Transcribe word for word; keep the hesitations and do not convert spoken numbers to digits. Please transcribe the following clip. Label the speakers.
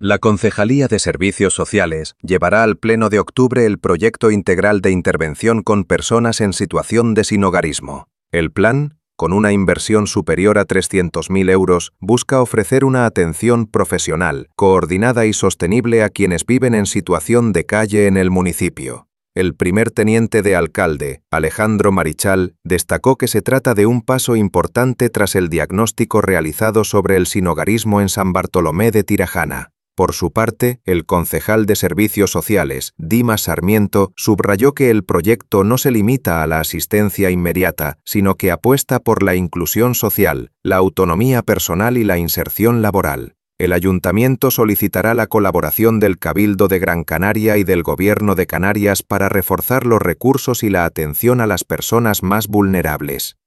Speaker 1: La Concejalía de Servicios Sociales llevará al Pleno de octubre el proyecto integral de intervención con personas en situación de sinhogarismo. El plan, con una inversión superior a trescientos mil euros, busca ofrecer una atención profesional, coordinada y sostenible a quienes viven en situación de calle en el municipio. El primer teniente de alcalde, Alejandro Marichal, destacó que se trata de un paso importante tras el diagnóstico realizado sobre el sinhogarismo en San Bartolomé de Tirajana. Por su parte, el concejal de Servicios Sociales, Dimas Sarmiento, subrayó que el proyecto no se limita a la asistencia inmediata, sino que apuesta por la inclusión social, la autonomía personal y la inserción laboral. El ayuntamiento solicitará la colaboración del Cabildo de Gran Canaria y del Gobierno de Canarias para reforzar los recursos y la atención a las personas más vulnerables.